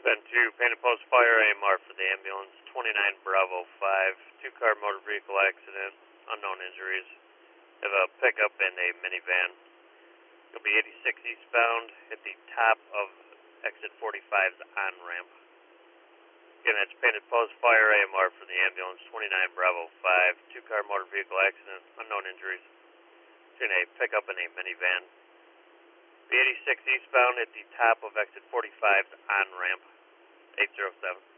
Been to Painted Post Fire AMR for the ambulance, 29 Bravo 5, two-car motor vehicle accident, unknown injuries. Have a pickup and a minivan. You'll be 86 eastbound at the top of exit 45's on-ramp. Again, that's Painted Post Fire AMR for the ambulance, 29 Bravo 5, two-car motor vehicle accident, unknown injuries. Between a pickup and a minivan. Be 86 eastbound at the top of exit 45's on-ramp. 807.